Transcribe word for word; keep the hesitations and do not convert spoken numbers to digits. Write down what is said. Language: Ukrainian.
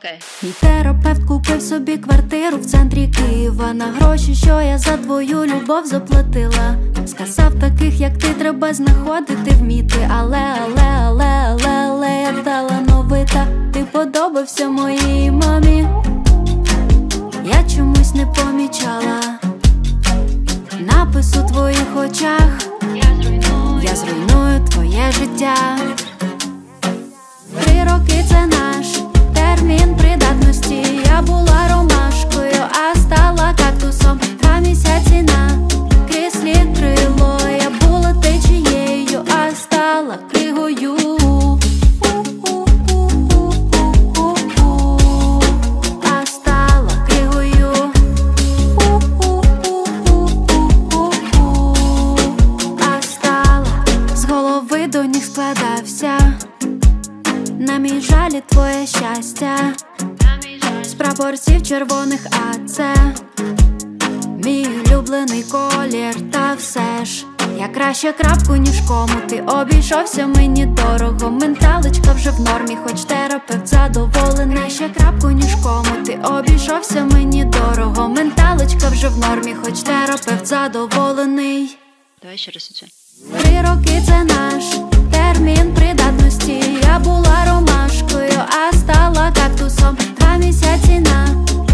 Окей. Мій терапевт купив собі квартиру в центрі Києва. На гроші, що я за твою любов заплатила. Сказав, таких як ти треба знаходити, вміти. Але, але, але, але, але я талановита. Ти подобався моїй мамі. Я чомусь не помічала напис у твоїх очах. Я зруйную твоє життя. Три роки – це наш термін придатності. Я була ромашкою, а стала кактусом. Два місяці на кріслі крило. Я була течією, а стала кригою. А стала кригою. А стала. З голови до ніг складався. На мій жалі твоє щастя. З прапорців червоних, а це мій улюблений колір. Та все ж я краще крапку, ніж кому. Ти обійшовся мені дорого. Менталочка вже в нормі, хоч терапевт задоволений. Ще крапку, ніж кому. Ти обійшовся мені дорого. Менталочка вже в нормі, хоч терапевт задоволений. Давай ще раз оце. Три роки – це наш термін придатності. Я була ромашкою, а стала кактусом. Два місяці на